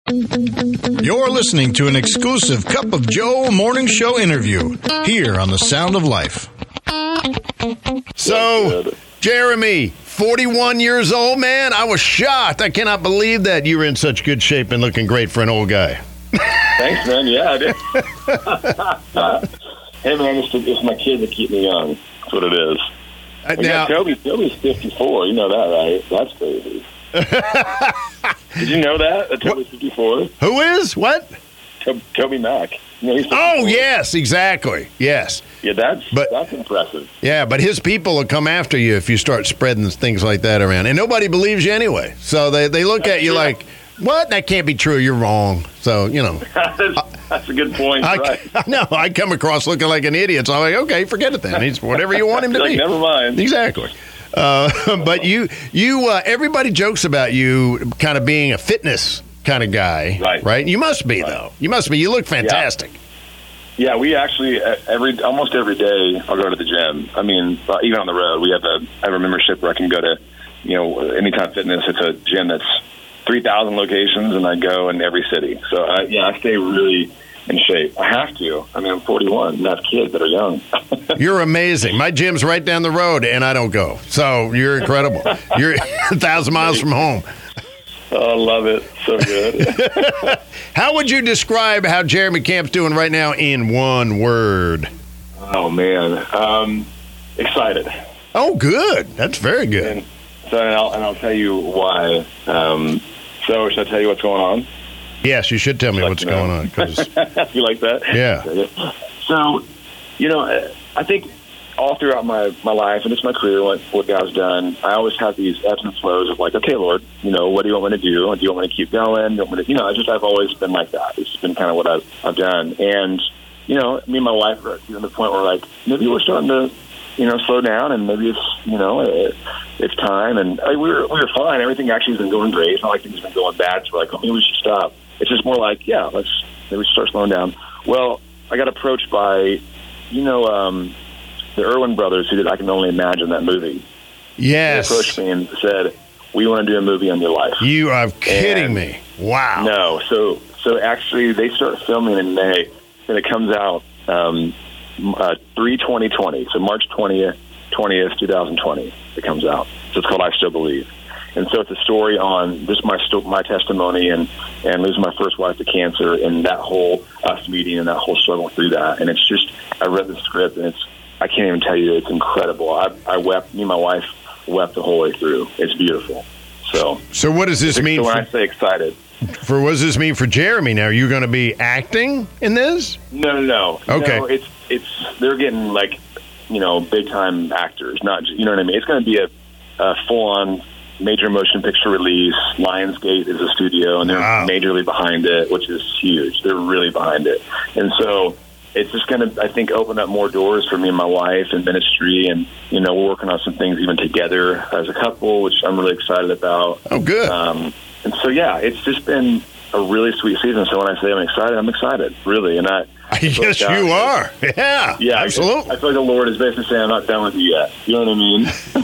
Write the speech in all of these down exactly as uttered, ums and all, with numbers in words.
You're listening to an exclusive Cup of Joe morning show interview here on The Sound of Life. So, Jeremy, forty-one years old, man. I was shocked. I cannot believe that you were in such good shape and looking great for an old guy. Thanks, man. Yeah, I did. Hey, man, it's, it's my kids that keep me young. That's what it is. Uh, now, yeah, Toby, Toby's fifty-four. You know that, right? That's crazy. Did you know that? That Toby's fifty-four? Who is? What? To- Toby Mac. You know, he's oh, yes, exactly. Yes. Yeah, that's but, that's impressive. Yeah, but his people will come after you if you start spreading things like that around. And nobody believes you anyway. So they, they look that's at you true. like, what? That can't be true. You're wrong. So, you know. that's, that's a good point. I, right. I know. I come across looking like an idiot. So I'm like, okay, forget it then. He's whatever you want him to like, be. Never mind. Exactly. Uh, but you, you, uh, everybody jokes about you kind of being a fitness kind of guy, right? Right? You must be, right. though. You must be. You look fantastic. Yeah. yeah, we actually every almost every day I'll go to the gym. I mean, even on the road, we have a I have a membership where I can go to, you know, Anytime Fitness. It's a gym that's three thousand locations, and I go in every city. So I, yeah, I stay really in shape. I have to. I mean, I'm forty-one and I have kids that are young. You're amazing. My gym's right down the road, and I don't go. So you're incredible. You're a thousand miles from home. Oh, I love it. So good. How would you describe how Jeremy Camp's doing right now in one word? Oh, man. Um, excited. Oh, good. That's very good. And so, and I'll, and I'll tell you why. Um, so should I tell you what's going on? Yes, you should tell me like what's going on. Cause... you like that? Yeah. So, you know, I think all throughout my, my life, and it's my career, what, what God's done, I always have these ebbs and flows of like, okay, Lord, you know, what do you want me to do? Do you want me to keep going? Do you want me to, you know, I just, I've always been like that. It's been kind of what I've, I've done. And, you know, me and my wife are at the point where like, maybe we're starting to, you know, slow down, and maybe it's, you know, it, it's time. And I, we were we were fine. Everything actually has been going great. It's not like things have been going bad. So we're like, oh, maybe we should stop. It's just more like, yeah, let's maybe start slowing down. Well, I got approached by, you know, um, the Irwin brothers who did I Can Only Imagine, that movie. Yes. They approached me and said, we want to do a movie on your life. You are kidding and me. Wow. No. So so actually they start filming in May, and it comes out um, uh, three twenty twenty. So March twentieth, twentieth, twenty twenty, it comes out. So it's called I Still Believe. And so it's a story on just my my testimony and, and losing my first wife to cancer, and that whole us meeting and that whole struggle through that. And it's just, I read the script, and it's, I can't even tell you, it's incredible. I, I wept, me and my wife wept the whole way through. It's beautiful. So, so what does this so mean? when for, I say excited, for what does this mean for Jeremy? Now, are you going to be acting in this? No, no, no. Okay. No, it's it's they're getting like, you know, big time actors. Not, you know what I mean. It's going to be a, a full on major motion picture release. Lionsgate is a studio, and they're wow. majorly behind it, which is huge. They're really behind it, and so it's just going to, I think, open up more doors for me and my wife in ministry. And, you know, we're working on some things even together as a couple, which I'm really excited about. Oh, good. Um, and so, yeah, it's just been a really sweet season. So when I say I'm excited, I'm excited, really. And I, yes, like, you are. Yeah, yeah, absolutely. I, I feel like the Lord is basically saying, I'm not done with you yet. You know what I mean?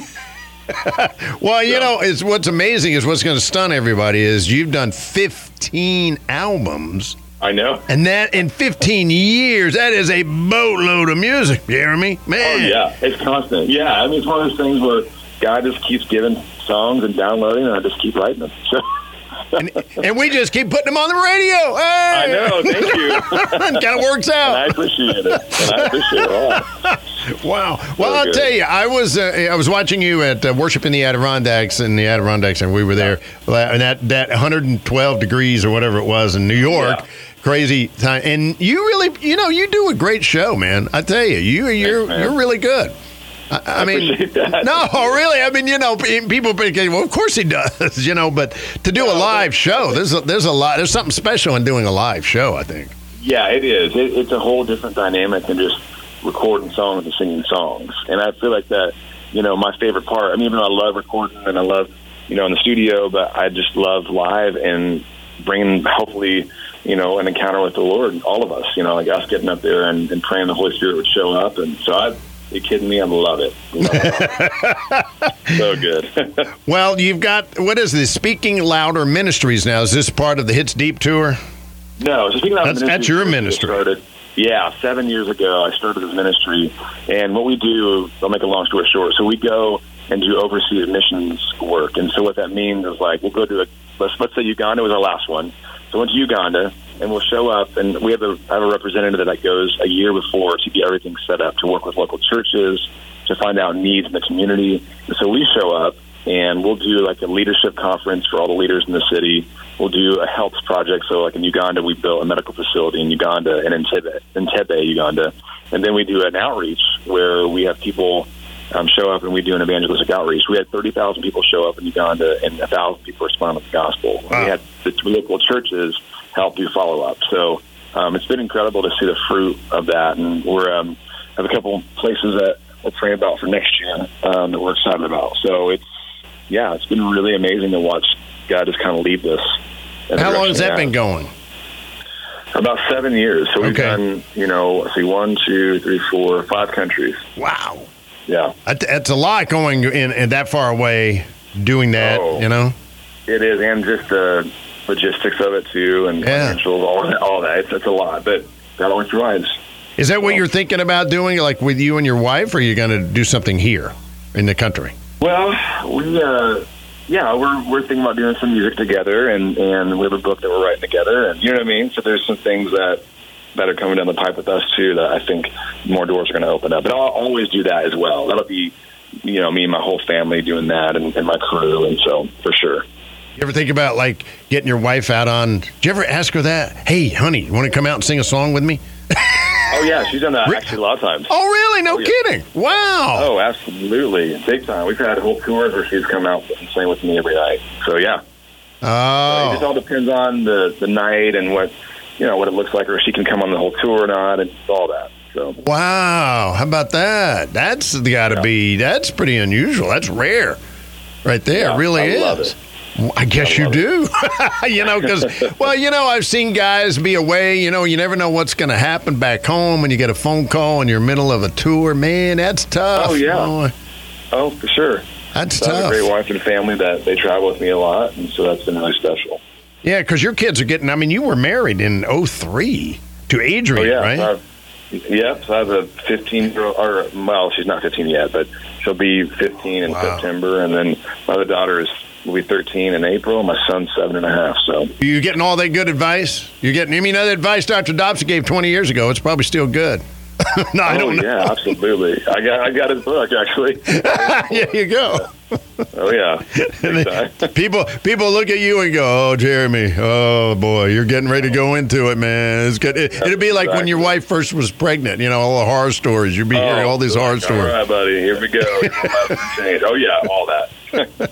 Well, you know, it's what's amazing is what's going to stun everybody is you've done fifteen albums. I know. And that in fifteen years, that is a boatload of music, Jeremy. Man. Oh, yeah. It's constant. Yeah. I mean, it's one of those things where God just keeps giving songs and downloading, and I just keep writing them. So. and, and we just keep putting them on the radio. Hey! I know. Thank you. It kind of works out. And I appreciate it. And I appreciate it a lot. Wow. Well, so I'll good. tell you, I was uh, I was watching you at uh, Worship in the Adirondacks in the Adirondacks, and we were there, yeah. and that, that one hundred twelve degrees or whatever it was in New York. Yeah. Crazy time. And you really, you know, you do a great show, man. I tell you, you, you're, Thanks, you're really good. I, I, I mean, that. no, really. I mean, you know, people think, well, of course he does, you know, but to do a live show, there's a, there's a lot, there's something special in doing a live show, I think. Yeah, it is. It, it's a whole different dynamic than just recording songs and singing songs. And I feel like that, you know, my favorite part, I mean, even though I love recording and I love, you know, in the studio, but I just love live and bringing, hopefully, you know, an encounter with the Lord, all of us, you know, like us getting up there and, and praying the Holy Spirit would show up. And so I, you kidding me? I love it. Love it. So good. Well, you've got, what is this, Speaking Louder Ministries now? Is this part of the Hits Deep Tour? No, so Speaking Louder That's, Ministries. that's your ministry. Started, yeah, seven years ago I started this ministry. And what we do, I'll make a long story short. So we go and do overseas missions work. And so what that means is, like, we'll go to a, let's, let's say Uganda was our last one. So went to Uganda, and we'll show up, and we have a, I have a representative that goes a year before to get everything set up, to work with local churches, to find out needs in the community. And so we show up, and we'll do like a leadership conference for all the leaders in the city. We'll do a health project. So like in Uganda, we built a medical facility in Uganda and in Entebbe, Entebbe, Uganda. And then we do an outreach where we have people um, show up and we do an evangelistic outreach. We had thirty thousand people show up in Uganda and one thousand people respond to the gospel. Wow. We had the local churches help do follow-up. So um, it's been incredible to see the fruit of that. And we're um, have a couple places that we're praying about for next year um, that we're excited about. So it's, yeah, it's been really amazing to watch God just kind of lead this. How long has that been going? About seven years. So we've Okay. done, you know, let's see, one, two, three, four, five countries. Wow. Yeah. That- That's a lot going in, in that far away doing that, Oh. you know? It is, and just the logistics of it, too, and Yeah. financials, all that. All that. It's, it's a lot, but God always provides. Is that what you're thinking about doing, like with you and your wife, or are you going to do something here in the country? Well, we, uh, yeah, we're we're thinking about doing some music together, and, and we have a book that we're writing together, and you know what I mean? So there's some things that, that are coming down the pipe with us, too, that I think more doors are going to open up. But I'll always do that as well. That'll be, you know, me and my whole family doing that, and, and my crew, and so, for sure. You ever think about, like, getting your wife out on, did you ever ask her that? Hey, honey, you want to come out and sing a song with me? Oh, yeah, she's done that actually a lot of times. Oh, really? No Oh, yeah. kidding. Wow. Oh, absolutely. Big time. We've had whole tours where she's come out and sing with me every night. So, yeah. Oh. It just all depends on the, the night and what, you know, what it looks like, or if she can come on the whole tour or not, and all that. So, Wow. How about that? That's got to Yeah. be, that's pretty unusual. That's rare right there. Yeah, it really I is. love it. Well, I guess I you love do. You know, because, well, you know, I've seen guys be away. You know, you never know what's going to happen back home, and you get a phone call in your middle of a tour. Man, that's tough. Oh, yeah. boy. oh, for sure. That's So I have a tough. great wife and family that they travel with me a lot, and so that's been really special. Yeah, because your kids are getting, I mean, you were married in oh three to Adrian, Oh, yeah. right? So I've, yeah, so I have a fifteen-year-old, or, well, she's not fifteen yet, but she'll be fifteen in Wow. September, and then my other daughter is will be thirteen in April, my son's seven and a half, so. You getting all that good advice? You're getting, I mean, that advice Doctor Dobson gave twenty years ago, it's probably still good. No, I oh, don't know. yeah, absolutely. I got I got his book, actually. There you go. Oh, yeah. Big time. people people look at you and go, oh, Jeremy, oh, boy, you're getting ready to go into it, man. It's good. It, it'd be like when your wife first was pregnant, you know, all the horror stories. You'd be hearing all these horror All stories. right, buddy, here we go. Change. Oh, yeah, all that.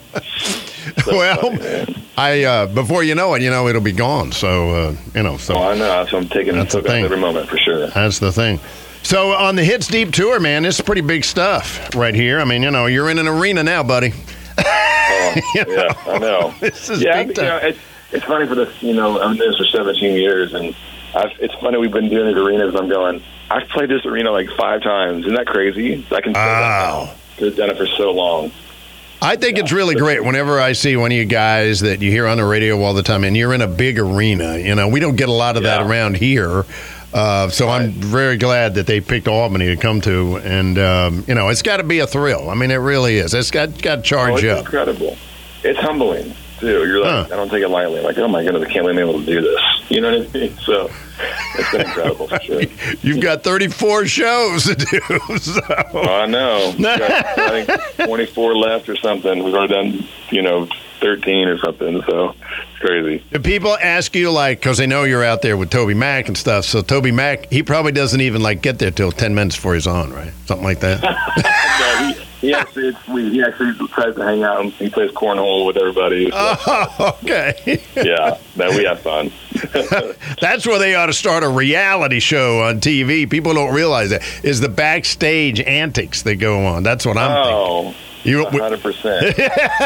So Well, funny, man. I uh, before you know it, you know, it'll be gone. So, uh, you know, so Oh, I know. So I'm taking That's the it thing. every moment for sure. that's the thing. So on the Hits Deep Tour, man, this is pretty big stuff right here. I mean, you know, you're in an arena now, buddy. Oh, yeah, I know. This is yeah, big you know, time. it's, it's funny for this, you know, I'm doing this for seventeen years, and I've, it's funny we've been doing these arenas, and I'm going, I've played this arena like five times. Isn't that crazy? I can say Wow. that. I've done it for so long. I think it's really great whenever I see one of you guys that you hear on the radio all the time, and you're in a big arena. You know, we don't get a lot of that Yeah. around here. Uh, so I'm very glad that they picked Albany to come to, and um, you know, it's got to be a thrill. I mean, it really is. It's got got to Oh, charge it's you up. incredible. It's humbling, too. You're like, Huh. I don't take it lightly. Like, oh, my goodness, I can't believe I'm able to do this. You know what I mean? So it's been incredible for sure. You've got thirty-four shows to do. So. Oh, I know. We've got, I think twenty-four left or something. We've already done, you know, thirteen or something. So it's crazy. Do people ask you, like, because they know you're out there with Toby Mac and stuff, so Toby Mac, he probably doesn't even, like, get there till ten minutes before he's on, right? Something like that. No, he, he actually, it's sweet. He actually tries to hang out and he plays cornhole with everybody. So, Oh, okay. yeah, man, we have fun. That's where they ought to start a reality show on T V. People don't realize that is the backstage antics that go on. That's what I'm Oh, thinking. You, one hundred percent.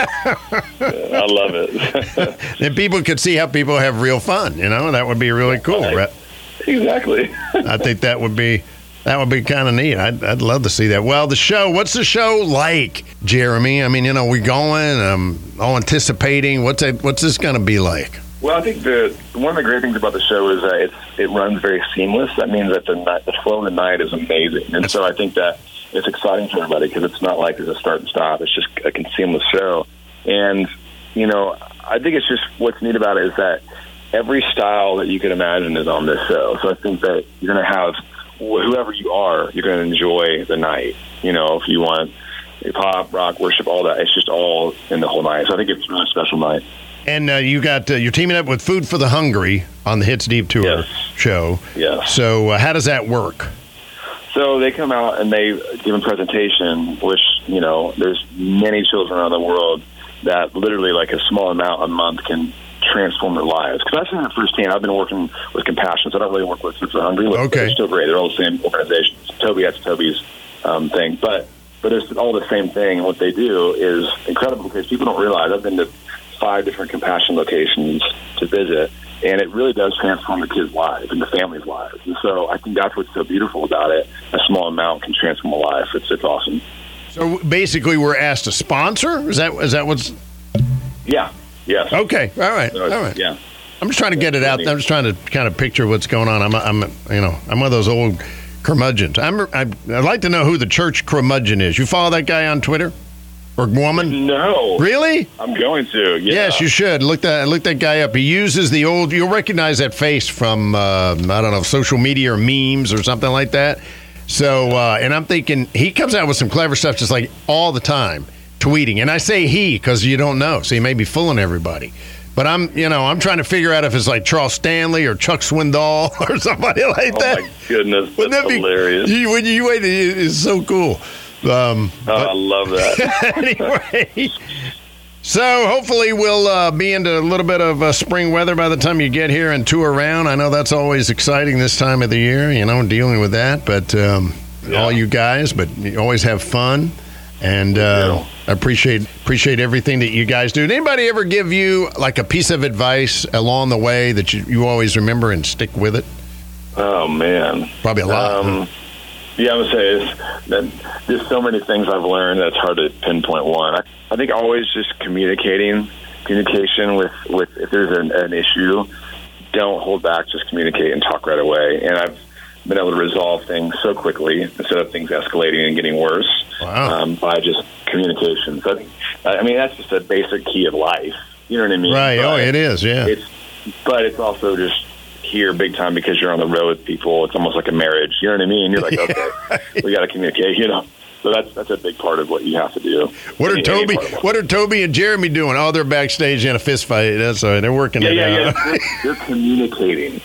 I love it. and people could see how people have real fun. You know, that would be really cool. Right. Right? Exactly. I think that would be That would be kind of neat. I'd, I'd love to see that. Well, the show, what's the show like, Jeremy? I mean, you know, we're going, um, all anticipating. What's that, what's this going to be like? Well, I think the one of the great things about the show is that it's, it runs very seamless. That means that the night, the flow of the night is amazing. And so I think that it's exciting for everybody because it's not like there's a start and stop. It's just a seamless show. And, you know, I think it's just what's neat about it is that every style that you can imagine is on this show. So I think that you're going to have whoever you are, you're going to enjoy the night. You know, if you want pop, rock, worship, all that, it's just all in the whole night. So I think it's a really special night. And uh, you got uh, you're teaming up with Food for the Hungry on the Hits Deep Tour yes. show. Yes. So uh, how does that work? So they come out and they give a presentation, which, you know, there's many children around the world that literally like a small amount a month can transform their lives. Because I've seen it firsthand. I've been working with Compassion, so I don't really work with Food for the Hungry. Okay. They're still great. They're all the same organizations. Toby, that's Toby's um, thing. But but it's all the same thing. And what they do is incredible because people don't realize. I've been to five different Compassion locations to visit, and it really does transform the kids' lives and the families' lives. And so I think that's what's so beautiful about it. A small amount can transform a life. It's it's awesome. So basically, we're asked to sponsor. Is that is that what's? Yeah. Yes. Okay. All right. So, All right. Yeah. I'm just trying to get it out. I'm just trying to kind of picture what's going on. I'm, I'm, you know, I'm one of those old curmudgeons. I'm, I, I'd like to know who the church curmudgeon is. You follow that guy on Twitter or woman? No. Really? I'm going to. Yeah. Yes, you should look that look that guy up. He uses the old. You'll recognize that face from uh, I don't know, social media or memes or something like that. So, uh, and I'm thinking he comes out with some clever stuff just like all the time. Tweeting, and I say he because you don't know, so he may be fooling everybody. But I'm, you know, I'm trying to figure out if it's like Charles Stanley or Chuck Swindoll or somebody like oh that. Oh my goodness, that's that hilarious! Be, you, when you wait, it's so cool. Um, oh, but, I love that. Anyway, so hopefully we'll uh, be into a little bit of uh, spring weather by the time you get here and tour around. I know that's always exciting this time of the year, you know, dealing with that. But um, yeah. all you guys, but you always have fun. And uh, I appreciate appreciate everything that you guys do. Did anybody ever give you like a piece of advice along the way that you, you always remember and stick with it? Oh man, probably a lot. Um, huh? Yeah, I would say it's, that there's so many things I've learned that it's hard to pinpoint one. I, I think always just communicating, communication with, with if there's an, an issue, don't hold back, just communicate and talk right away. And I've been able to resolve things so quickly instead of things escalating and getting worse. Wow. um, by just communication. So I mean, that's just a basic key of life. You know what I mean? Right. But oh, it is. Yeah. It's, but it's also just here big time because you're on the road with people. It's almost like a marriage. You know what I mean? You're like, okay, right. we got to communicate. You know. So that's that's a big part of what you have to do. What Any, are Toby? What are Toby and Jeremy doing? Oh, they're backstage in a fist fight. That's all right. They're working yeah, it yeah, out. Yeah, they're, they're communicating.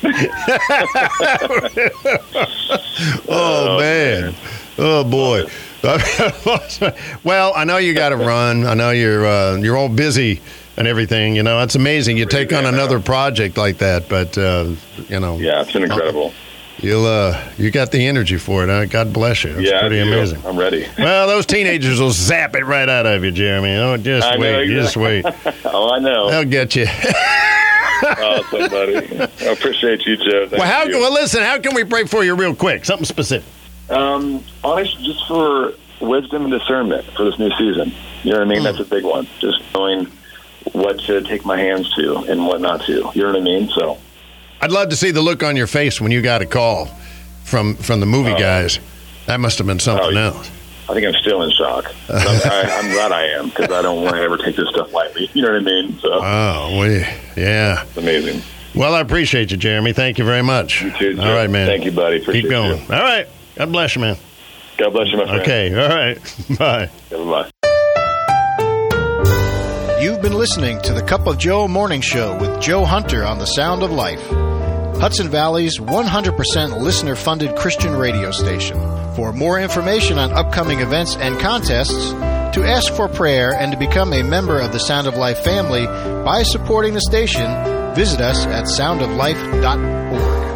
oh, oh man. man. Oh boy. Well, I know you got to run. I know you're uh, you're all busy and everything. You know, it's amazing. You take on another project like that, but uh, you know. Yeah, it's been incredible. You'll uh, you got the energy for it. Huh? God bless you. It's yeah, pretty amazing. I'm ready. Well, those teenagers will zap it right out of you, Jeremy. Oh, just I wait, know, just wait. Oh, I know. They'll get you. Awesome, buddy. I appreciate you, Joe. Thank well, how? You. Well, listen. How can we pray for you, real quick? Something specific. Um, honestly, just for wisdom and discernment for this new season. You know what I mean? Mm. That's a big one. Just knowing what to take my hands to and what not to. You know what I mean? So, I'd love to see the look on your face when you got a call from from the movie uh, guys. That must have been something oh, else. I think I'm still in shock. I'm, I, I'm glad I am because I don't want to ever take this stuff lightly. You know what I mean? So, oh, we, yeah, it's amazing. Well, I appreciate you, Jeremy. Thank you very much. You too, Joe. All right, man. Thank you, buddy. Appreciate Keep going. You. All right. God bless you, man. God bless you, my friend. Okay. All right. Bye. Yeah, bye. You've been listening to the Cup of Joe Morning Show with Joe Hunter on the Sound of Life, Hudson Valley's one hundred percent listener-funded Christian radio station. For more information on upcoming events and contests, to ask for prayer, and to become a member of the Sound of Life family by supporting the station, visit us at sound of life dot org.